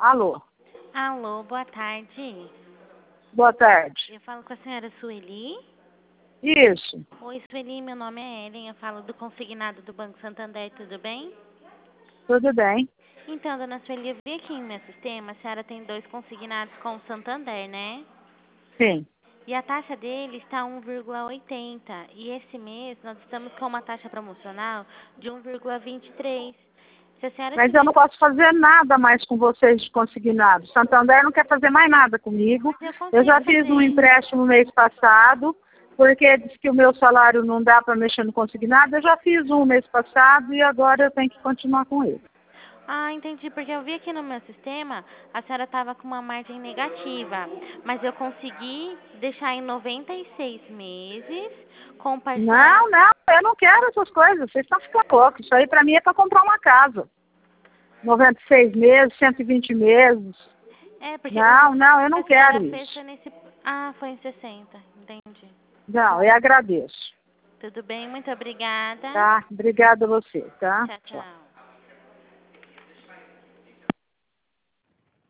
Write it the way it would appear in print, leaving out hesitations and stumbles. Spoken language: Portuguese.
Alô. Alô, boa tarde. Boa tarde. Eu falo com a senhora Sueli. Isso. Oi, Sueli, meu nome é Ellen, eu falo do consignado do Banco Santander, tudo bem? Tudo bem. Então, dona Sueli, eu vi aqui no meu sistema, a senhora tem 2 consignados com o Santander, né? Sim. E a taxa dele está 1,80. E esse mês nós estamos com uma taxa promocional de 1,23. Se a senhora Mas eu tiver... não posso fazer nada mais com vocês de consignado. Santander não quer fazer mais nada comigo. Mas eu Eu já consigo fiz um fazer. empréstimo mês passado, porque disse que o meu salário não dá para mexer no consignado. Eu já fiz um mês passado e agora eu tenho que continuar com ele. Ah, entendi, porque eu vi aqui no meu sistema, a senhora estava com uma margem negativa, mas eu consegui deixar em 96 meses, com parcela... Não, eu não quero essas coisas. Vocês estão ficando loucos. Isso aí para mim é para comprar uma casa. 96 meses, 120 meses. É, porque Não, eu a não senhora quero fez isso. foi nesse... Ah, foi em 60, entendi. Não, eu agradeço. Tudo bem, muito obrigada. Tá? Obrigada a você, tá? Tchau, Tchau. tchau.